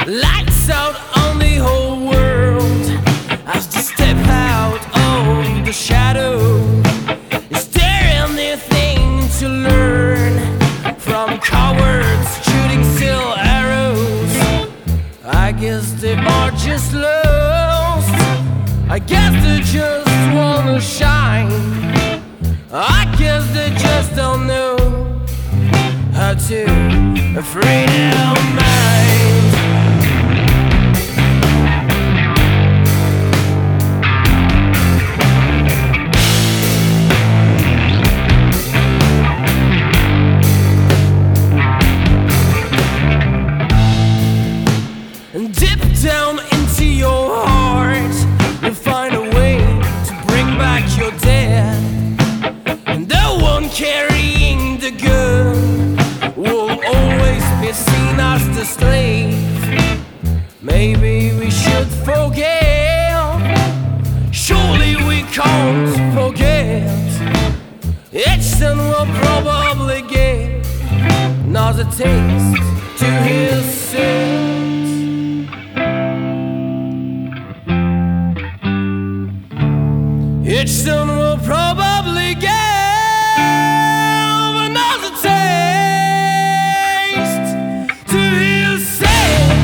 Lights out on the whole world as they step out of the shadow. Is there anything to learn from cowards shooting still arrows? I guess they are just lost. I guess they just wanna shine. I guess they just don't know how to free their mind. And deep down into your heart, you'll find a way to bring back your dead. And the one carrying the gun will always be seen as the slave. Maybe we should forget. Surely we can't forget. Each son will probably get another taste to his sins. Each son will probably give another taste to his sins.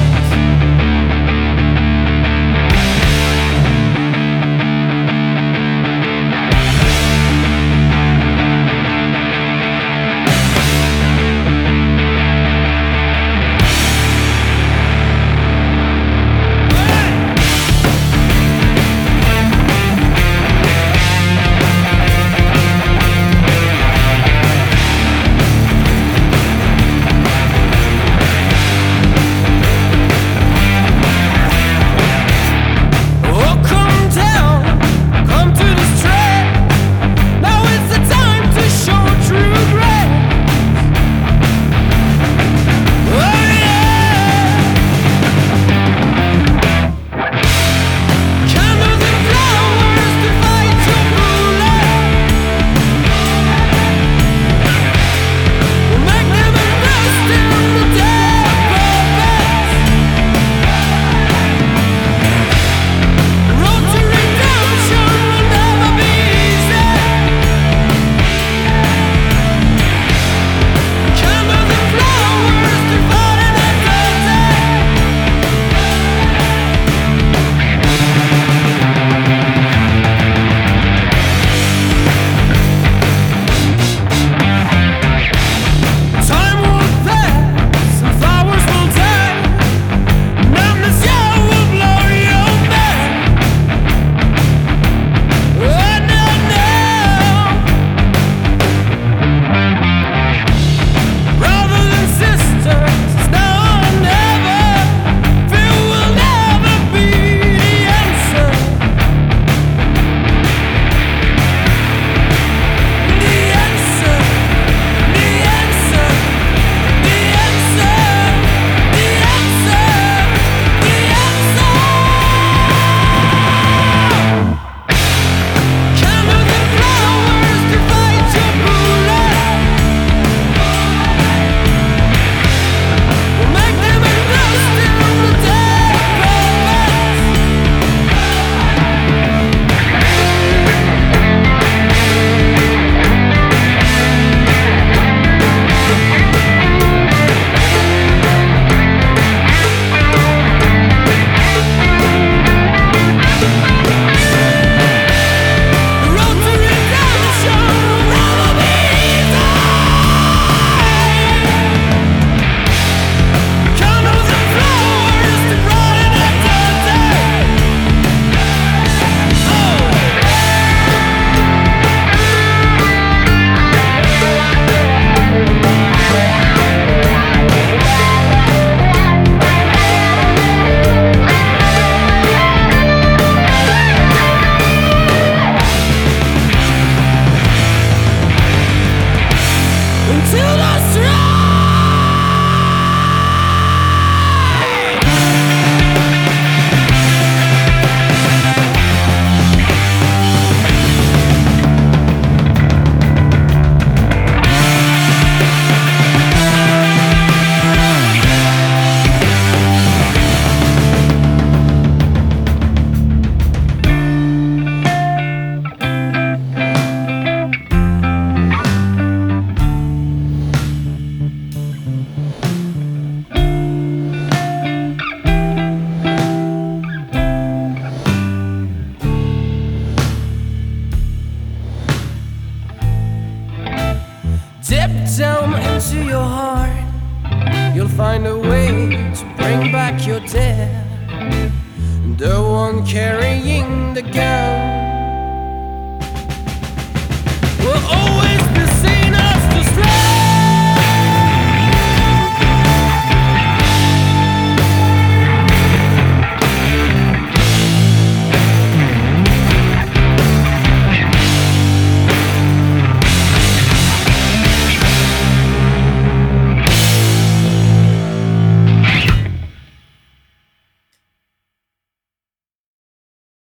to bring back your dead, the one carrying the gun.